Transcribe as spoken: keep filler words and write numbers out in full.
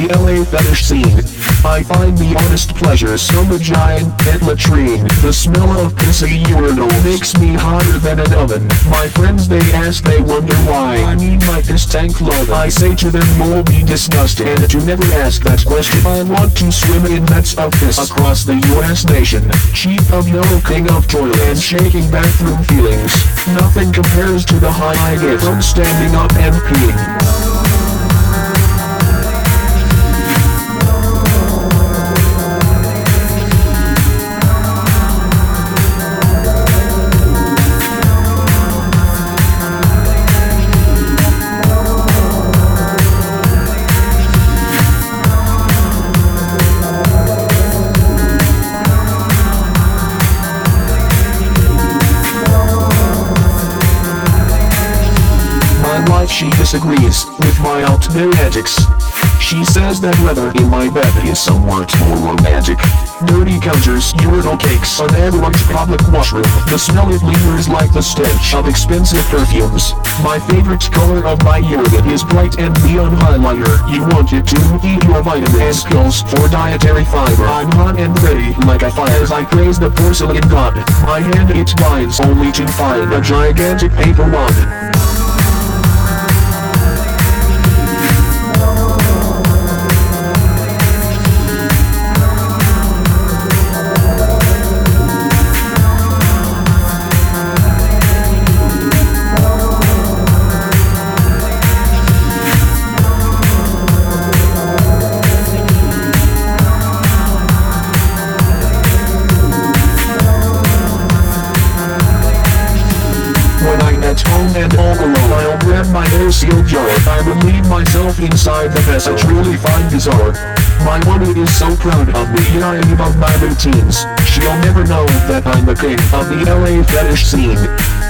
the L A fetish scene. I find the honest pleasures from a giant pet latrine. The smell of pissy urinal makes me hotter than an oven. My friends they ask, they wonder why I need my piss tank love. I say to them, you'll be disgusted and to never ask that question. I want to swim in nets of piss across the U S nation. Chief of yellow, king of toilet and shaking bathroom feelings. Nothing compares to the high I get from standing up and peeing. She disagrees with my ultimate antics. She says that weather in my bed is somewhat more romantic. Dirty counters, urinal cakes, an avalanche public washroom. The smell it lingers like the stench of expensive perfumes. My favorite color of my urine is bright and neon highlighter. You want it to eat your vitamins, pills for dietary fiber. I'm hot and ready like a fire as I praise the porcelain god. My hand it binds only to find a gigantic paper wad. And all alone I'll grab my air-sealed jar. I relieve myself inside the mess I truly find bizarre. My woman is so proud of me, I am of my routines. She'll never know that I'm the king of the L A fetish scene.